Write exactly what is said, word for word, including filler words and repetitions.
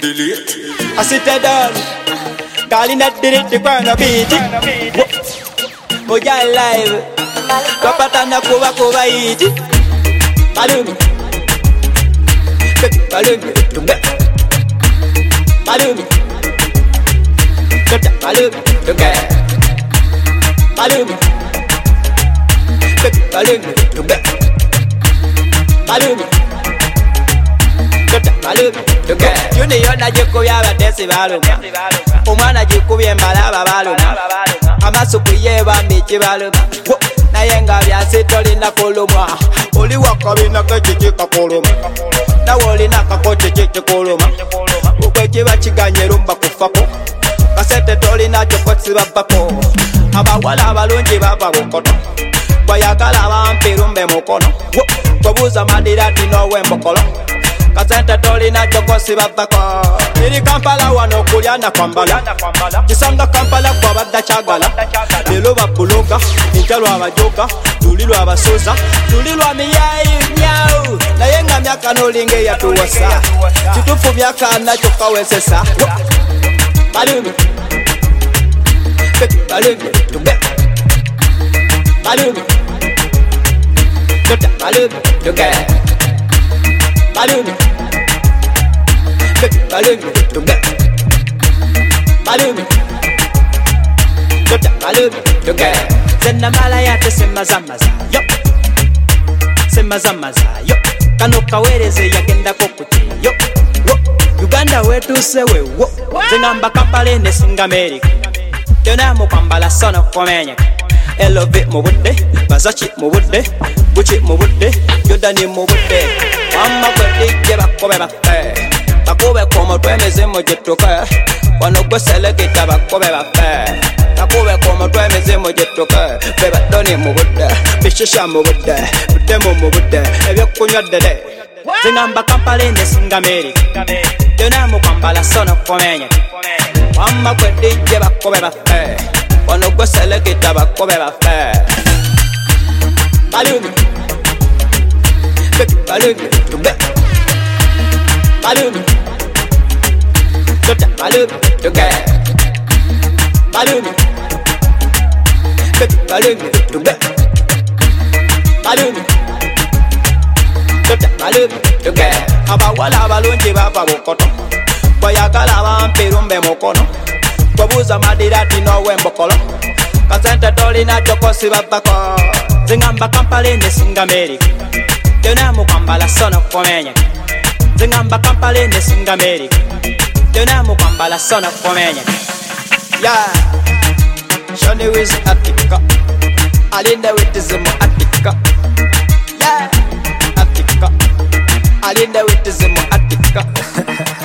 delete. I sit down, calling that delete the corner beat. Oh yeah, live. Kapatana kuwa kuwa iti. Balumi, balumi, tumbe. Balumi, balumi, tumbe. Balumi, balumi, tumbe. Balumi. Yuni yona jikubya batesi baluma omwana jikubya embalaba baluma amasuku yebambi ekibaluma naye nga byasi tolina kulumwa oli wakabina kekikikakuluma nawe olina akakoti kikikuluma okwekiba kiganye lumba kufako kasete tolina kyokosibabbako abawala abalungi bava bukono bwayagala abampi lumbe mukono kwebuuza madirati n'owembokolo kasente tolina chokosi babako iri Kampala wano kulyana kwambala kisanga Kampala kwa badda chagala lelo babuloga intalwa abajoga tulilwa abasoza tulilwa miyayi nyau naye nga myaka nolinge yatuwasa kitufu myaka nacho kawesesa balumi balumi tumbe balumi balumi tumbe Balumi, balumi, tumbe. Balumi, balumi, tumbe. Zena malaya te semazamaza, yo. Semazamaza, yo. Kano kawereze yagenda kokuti, yo. Uganda wetu sewe, wo. Zengamba Kampala ne singa America. Tena mu kwambala sono komenya. Elove mu budde, Versace mu budde, Gucci mu budde, Jordan mu budde. Mama kwedije bakobe bafe bakobe komo twemeze mujituke wano gweselekita bakobe bafe bakobe komo twemeze mujituke beba doni mu budde bishisha mu budde butemu mu budde ebyokunywa dede zingamba Kampala ne singa America tena mu kwambala sono komenya mama kwedije bakobe bafe wano gweselekita bakobe bafe balumi balumi tumbe balumi tota balumi tumbe balumi balumi tumbe balumi tota balumi tumbe abawala abalungi bava bukoto bwayagala abampi lumbe mukono kwebuuza madirati n'owembokolo kasente tolina chokosi babbako zingamba Kampala ne singa America Tena mu kwambala sono komenya zingamba Kampala ne singa America Tena mu kwambala sono komenya Yeah Shani wiz Attica Alinda witizimu Attica Yeah Attica Alinda witizimu Attica